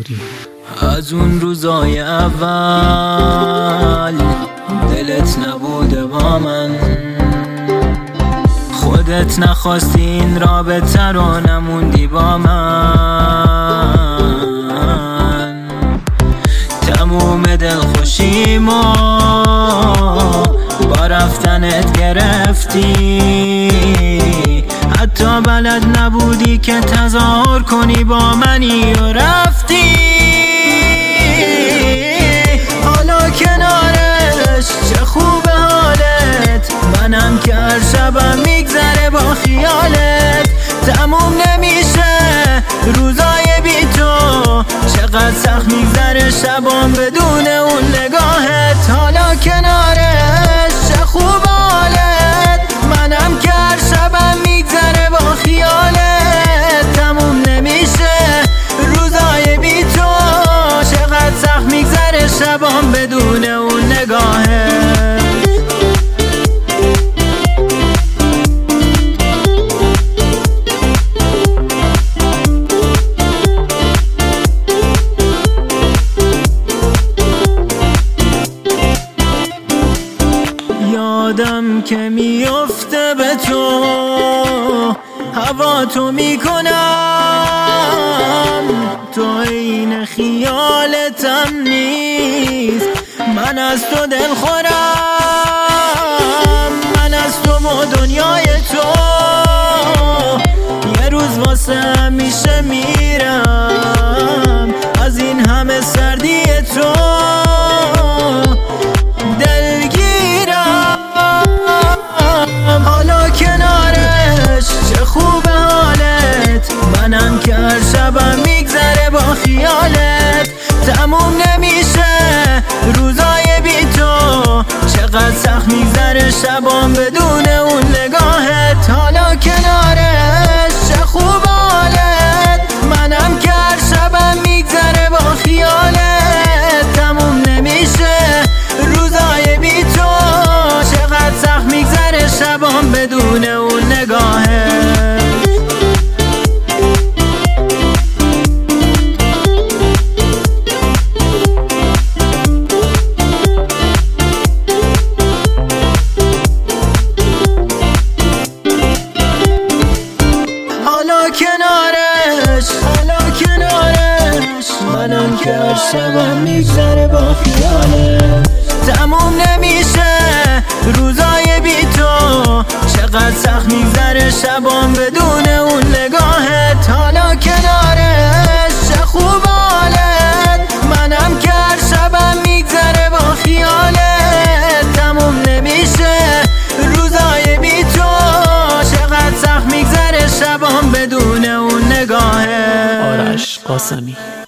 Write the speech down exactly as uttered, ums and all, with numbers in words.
منصوری. از اون روزای اول دلت نبوده با من، خودت نخواستی این رابطه رو، نموندی با من. تموم دلخوشی ما با رفتنت گرفتی، حتی بلد نبودی که تظاهر کنی با منی و رفتی. حالا کنارش چه خوب حالت، منم که هر شبم میگذره با خیالت. تموم نمیشه روزای بی تو، چقدر سخت میگذره شبام بدون اون نگاهت. حالا کنارش چه خوب حالت، منم که هر شبم میگذره با خیالت. تموم نمیشه روزای بی تو، چقدر سخت میگذره شبام بدون اون نگاهت. یادم که میفته به تو، هوا تو میکنم، تو این خیالتم نیست. من از تو دل خورم، من از تو و دنیای تو، یه روز واسه همیشه میرم از این همه سردی تو. حالا کنارش چه خوب حالت، منم که هر شبم میگذره با خیالت. تموم نمیشه روزای بی تو، چقدر سخت میگذره شبام بدون اون نگاهت. حالا کنارش چه خوب حالت، منم که هر شبم میگذره با خیالت. تموم نمیشه روزای بی تو، چقدر سخت میگذره شبام بدون اون نگاهت. حالا کنارش حالا کنارش منم که هر شبم میگذره با خیالت. تموم نمیشه روزای بی تو، چقدر سخت میگذره شبام بدون اون نگاهت. حالا کنارش چه خوب حالت، منم که هر شبم میگذره با خیالت. تموم نمیشه روزای بی تو، چقدر سخت میگذره شبام بدون اون نگاهت. آرش قاسمی.